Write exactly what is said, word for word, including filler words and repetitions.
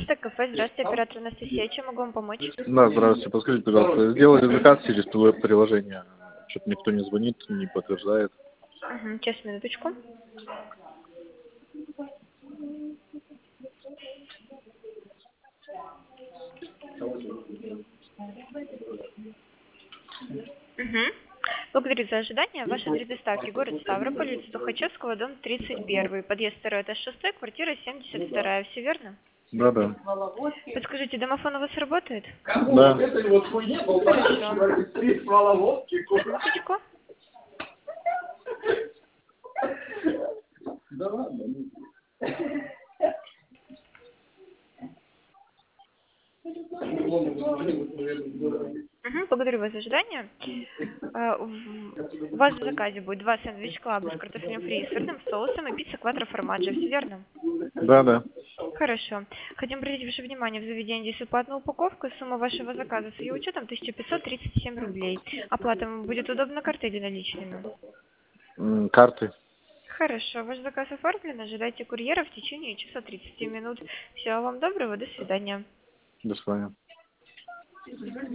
одиннадцать, кафе. Здравствуйте, оператор Анастасия. Чем могу вам помочь? Да, здравствуйте. Подскажите, пожалуйста, сделали заказ через веб-приложение. Что-то никто не звонит, не подтверждает. Угу, сейчас, минуточку. Угу. Благодарю за ожидание. Ваш адрес доставки: город Ставрополь, улица Тухачевского, дом тридцать один, подъезд второй, этаж шесть, квартира семьдесят два. Все верно? Да, да. Подскажите, домофон у вас работает? Да. Хорошо. Минуточку. Угу, благодарю вас за ожидание. А, в- У вас в заказе будет два сэндвич клаба с картофелем фри и сырным соусом и пицца квадро формаджо. Все верно? Да, да. Хорошо. Хотим обратить ваше внимание, в заведении действует платная упаковка. Сумма вашего заказа с ее учетом тысяча пятьсот тридцать семь рублей. Оплата вам будет удобна картой или наличными? М, Карты. Хорошо. Ваш заказ оформлен. Ожидайте курьера в течение часа тридцати минут. Всего вам доброго. До свидания. До свидания.